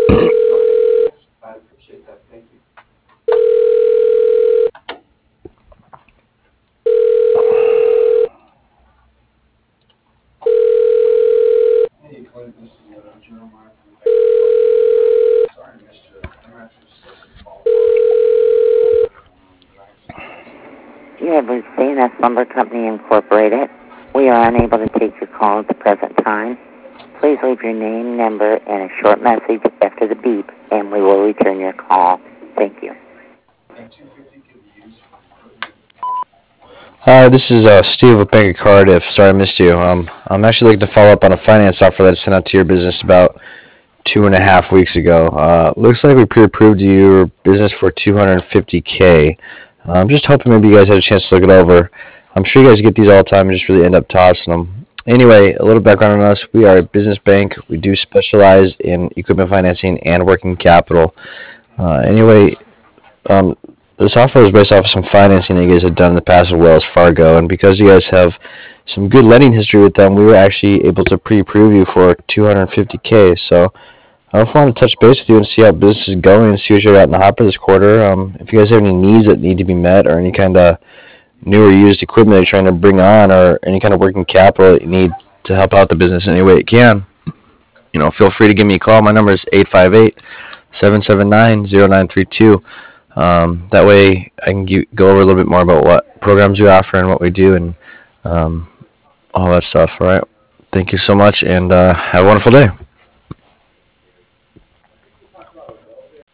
Okay, yes, I appreciate that. Thank you. Hey, Clint, this is Jeremiah from Bank of Clark. Sorry I missed you. I'm actually just looking to follow up. But I have some questions. You have reached CNS Lumber Company Incorporated. We are unable to take your call at the present time. Please leave your name, number, and a short message after the beep, and we will return your call. Thank you. F-250 could be used for equipment. Hi, this is Steve with Bank of Cardiff. Sorry I missed you. I'm actually looking to follow up on a finance offer that I sent out to your business about 2.5 weeks ago. Looks like we pre-approved your business for 250K. I'm just hoping maybe you guys had a chance to look it over. I'm sure you guys get these all the time and just really end up tossing them. Anyway, a little background on us. We are a business bank. We do specialize in equipment financing and working capital. Anyway, um, this offer is based off of some financing that you guys have done in the past with Wells Fargo, and because you guys have some good lending history with them, we were actually able to pre-approve you for 250K. So I just wanted to touch base with you and see how business is going and see what you got in the hopper this quarter. If you guys have any needs that need to be met or any kind of new or used equipment you're trying to bring on or any kind of working capital that you need to help out the business in any way it can, feel free to give me a call. My number is 858-779-0932. That way I can go over a little bit more about what programs we offer and what we do and um, all that stuff. All right. Thank you so much and have a wonderful day.